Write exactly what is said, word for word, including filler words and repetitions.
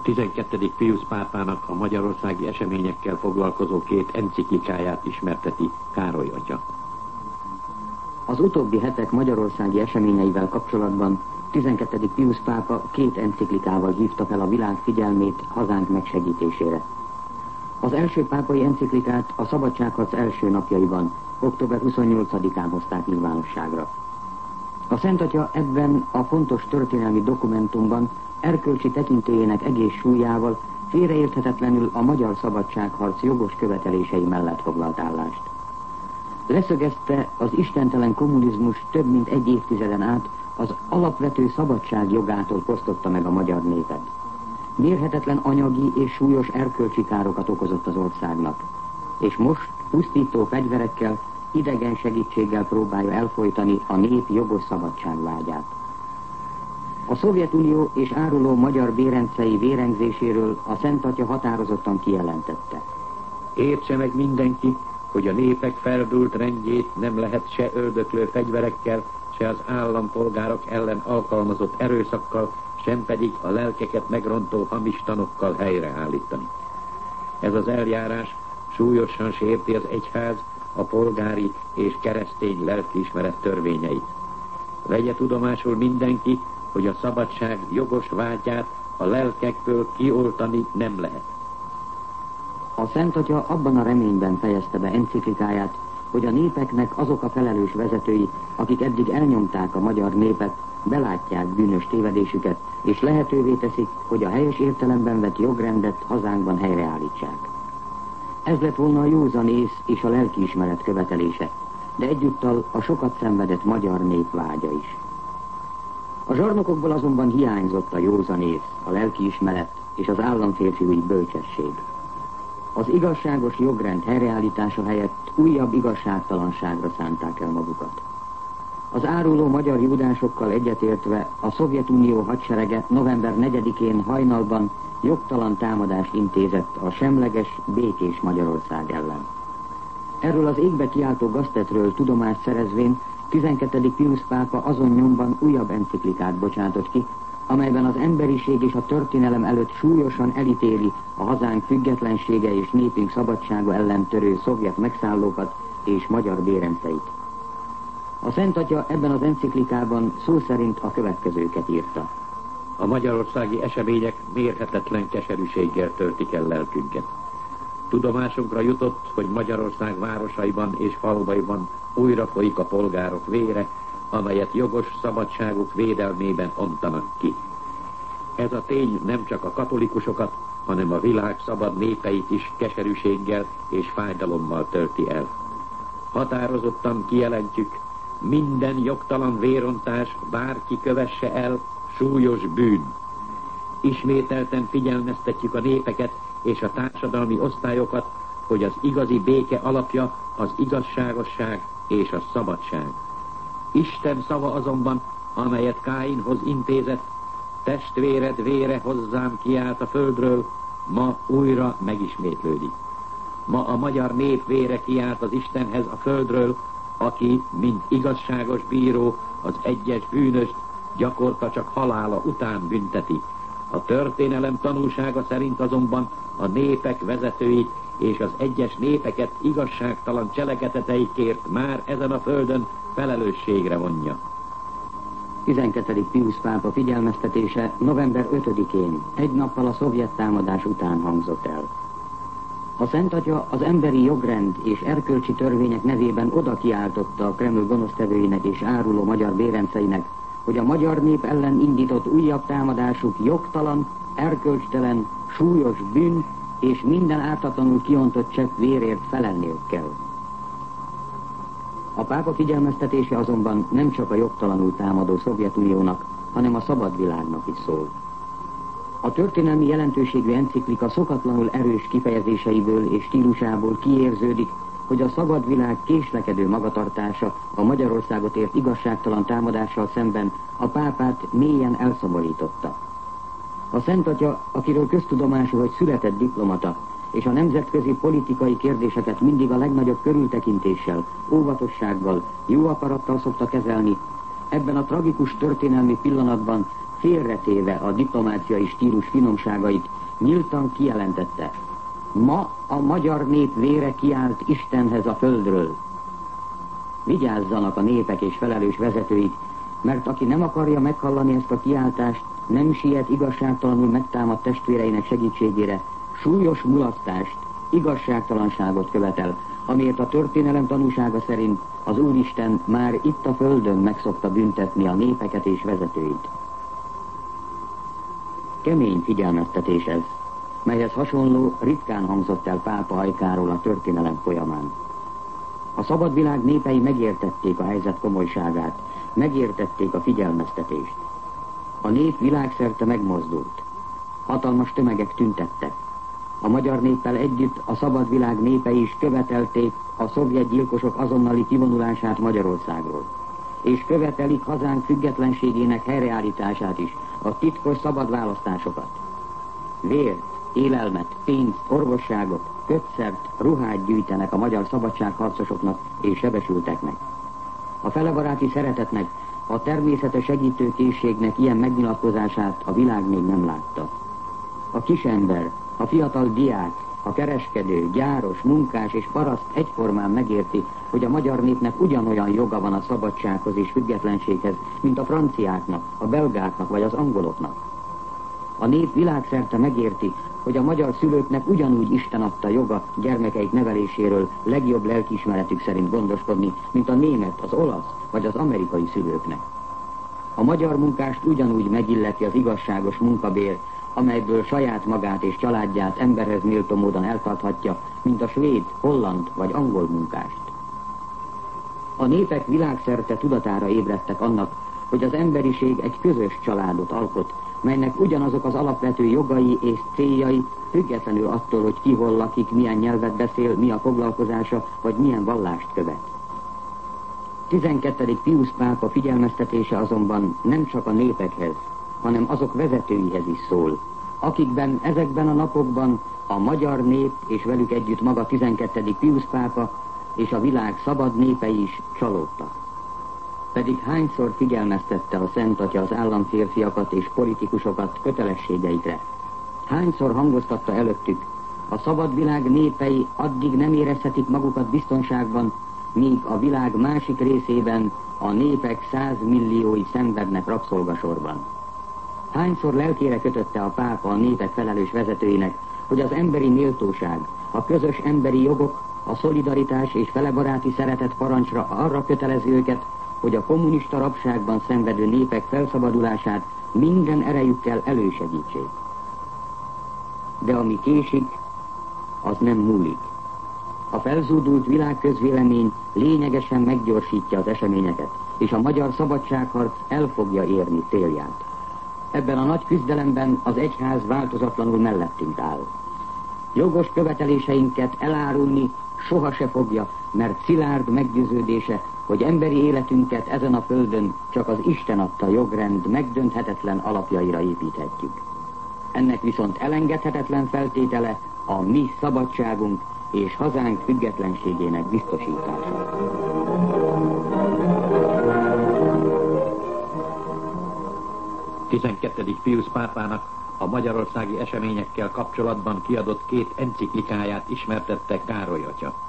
tizenkettedik Piusz pápának a magyarországi eseményekkel foglalkozó két enciklikáját ismerteti Károly atya. Az utóbbi hetek magyarországi eseményeivel kapcsolatban tizenkettedik Piusz pápa két enciklikával hívta fel a világ figyelmét hazánk megsegítésére. Az első pápai enciklikát a szabadságharc első napjaiban, október huszonnyolcadikán hozták nyilvánosságra. A Szent Atya ebben a fontos történelmi dokumentumban erkölcsi tekintélyének egész súlyával félreérthetetlenül a magyar szabadságharc jogos követelései mellett foglalt állást. Leszögezte, az istentelen kommunizmus több mint egy évtizeden át az alapvető szabadság jogától fosztotta meg a magyar népet. Mérhetetlen anyagi és súlyos erkölcsi károkat okozott az országnak, és most pusztító fegyverekkel, idegen segítséggel próbálja elfojtani a nép jogos szabadságvágyát. A Szovjetunió és áruló magyar bérencei vérengzéséről a Szent Atya határozottan kijelentette. Értse meg mindenki, hogy a népek feldúlt rendjét nem lehet se öldöklő fegyverekkel, se az állampolgárok ellen alkalmazott erőszakkal, sem pedig a lelkeket megrontó hamis tanokkal helyreállítani. Ez az eljárás súlyosan sérti az egyház, a polgári és keresztény lelkiismeret törvényeit. Vegye tudomásul mindenki, hogy a szabadság jogos vágyát a lelkekből kioltani nem lehet. A Szent Atya abban a reményben fejezte be enciklikáját, hogy a népeknek azok a felelős vezetői, akik eddig elnyomták a magyar népet, belátják bűnös tévedésüket, és lehetővé teszik, hogy a helyes értelemben vett jogrendet hazánkban helyreállítsák. Ez lett volna a józan ész és a lelkiismeret követelése, de egyúttal a sokat szenvedett magyar nép vágya is. A zsarnokokból azonban hiányzott a józan ész, a lelkiismeret és az államférfiúi bölcsesség. Az igazságos jogrend helyreállítása helyett újabb igazságtalanságra szánták el magukat. Az áruló magyar judásokkal egyetértve a Szovjetunió hadserege november negyedikén hajnalban jogtalan támadást intézett a semleges, békés Magyarország ellen. Erről az égbe kiáltó gaztetről tudomást szerezvén tizenkettedik Piusz pápa azon nyomban újabb enciklikát bocsátott ki, amelyben az emberiség és a történelem előtt súlyosan elítéli a hazánk függetlensége és népünk szabadsága ellen törő szovjet megszállókat és magyar bérenceit. A Szent Atya ebben az enciklikában szó szerint a következőket írta. A magyarországi események mérhetetlen keserűséggel töltik el lelkünket. Tudomásunkra jutott, hogy Magyarország városaiban és falvaiban újra folyik a polgárok vére, amelyet jogos szabadságuk védelmében ontanak ki. Ez a tény nem csak a katolikusokat, hanem a világ szabad népeit is keserűséggel és fájdalommal tölti el. Határozottan kijelentjük, minden jogtalan vérontás bárki kövesse el, súlyos bűn. Ismételten figyelmeztetjük a népeket és a társadalmi osztályokat, hogy az igazi béke alapja az igazságosság és a szabadság. Isten szava azonban, amelyet Káinhoz intézett, testvéred vére hozzám kiállt a földről, ma újra megismétlődik. Ma a magyar nép vére kiállt az Istenhez a földről, aki, mint igazságos bíró, az egyes bűnöst gyakorta csak halála után bünteti. A történelem tanúsága szerint azonban a népek vezetőit és az egyes népeket igazságtalan cselekedeteikért már ezen a földön felelősségre vonja. tizenkettedik Piusz pápa figyelmeztetése november ötödikén, egy nappal a szovjet támadás után hangzott el. A Szent Atya az emberi jogrend és erkölcsi törvények nevében oda kiáltotta a Kreml gonosztevőinek és áruló magyar bérenceinek, hogy a magyar nép ellen indított újabb támadásuk jogtalan, erkölcstelen, súlyos bűn és minden ártatlanul kiontott csepp vérért felelniük kell. A pápa figyelmeztetése azonban nem csak a jogtalanul támadó Szovjetuniónak, hanem a szabad világnak is szól. A történelmi jelentőségű enciklika szokatlanul erős kifejezéseiből és stílusából kiérződik, hogy a szabad világ késlekedő magatartása a Magyarországot ért igazságtalan támadással szemben a pápát mélyen elszomorította. A Szent Atya, akiről köztudomású, hogy született diplomata, és a nemzetközi politikai kérdéseket mindig a legnagyobb körültekintéssel, óvatossággal, jó akarattal szokta kezelni, ebben a tragikus történelmi pillanatban félretéve a diplomáciai stílus finomságait, nyíltan kijelentette: ma a magyar nép vére kiált Istenhez a földről. Vigyázzanak a népek és felelős vezetőik, mert aki nem akarja meghallani ezt a kiáltást, nem siet igazságtalanul megtámadt testvéreinek segítségére, súlyos mulasztást, igazságtalanságot követel, amiért a történelem tanúsága szerint az Úristen már itt a földön megszokta büntetni a népeket és vezetőit. Kemény figyelmeztetés ez, melyhez hasonló ritkán hangzott el pápa ajkáról a történelem folyamán. A szabad világ népei megértették a helyzet komolyságát, megértették a figyelmeztetést. A nép világszerte megmozdult. Hatalmas tömegek tüntettek. A magyar néppel együtt a szabad világ népei is követelték a szovjet gyilkosok azonnali kivonulását Magyarországról. És követelik hazánk függetlenségének helyreállítását is, a titkos szabad választásokat. Vért, élelmet, pénzt, orvosságot, kötszert, ruhát gyűjtenek a magyar szabadságharcosoknak és sebesülteknek. A felebaráti szeretetnek, a természetes segítőkészségnek ilyen megnyilatkozását a világ még nem látta. A kisember, a fiatal diák, a kereskedő, gyáros, munkás és paraszt egyformán megérti, hogy a magyar népnek ugyanolyan joga van a szabadsághoz és függetlenséghez, mint a franciáknak, a belgáknak vagy az angoloknak. A nép világszerte megérti, hogy a magyar szülőknek ugyanúgy Isten adta joga gyermekeik neveléséről legjobb lelkiismeretük szerint gondoskodni, mint a német, az olasz vagy az amerikai szülőknek. A magyar munkást ugyanúgy megilleti az igazságos munkabér, amelyből saját magát és családját emberhez méltó módon eltarthatja, mint a svéd, holland vagy angol munkást. A népek világszerte tudatára ébredtek annak, hogy az emberiség egy közös családot alkot, melynek ugyanazok az alapvető jogai és céljai, függetlenül attól, hogy ki hol lakik, milyen nyelvet beszél, mi a foglalkozása, vagy milyen vallást követ. tizenkettedik Piusz pápa figyelmeztetése azonban nem csak a népekhez, hanem azok vezetőihez is szól, akikben ezekben a napokban a magyar nép és velük együtt maga tizenkettedik Piusz pápa és a világ szabad népei is csalódtak. Pedig hányszor figyelmeztette a Szent Atya az államférfiakat és politikusokat kötelességeikre? Hányszor hangoztatta előttük, a szabad világ népei addig nem érezhetik magukat biztonságban, míg a világ másik részében a népek százmilliói szenvednek rabszolgasorban. Hányszor lelkére kötötte a pápa a népek felelős vezetőinek, hogy az emberi méltóság, a közös emberi jogok, a szolidaritás és felebaráti szeretet parancsra arra kötelezi őket, hogy a kommunista rabságban szenvedő népek felszabadulását minden erejükkel elősegítsék. De ami késik, az nem múlik. A felzúdult világközvélemény lényegesen meggyorsítja az eseményeket, és a magyar szabadságharc el fogja érni célját. Ebben a nagy küzdelemben az egyház változatlanul mellettünk áll. Jogos követeléseinket elárulni soha se fogja, mert szilárd meggyőződése, hogy emberi életünket ezen a földön csak az Isten adta jogrend megdönthetetlen alapjaira építhetjük. Ennek viszont elengedhetetlen feltétele a mi szabadságunk és hazánk függetlenségének biztosítása. tizenkettedik Piusz pápának a magyarországi eseményekkel kapcsolatban kiadott két enciklikáját ismertette Károly atya.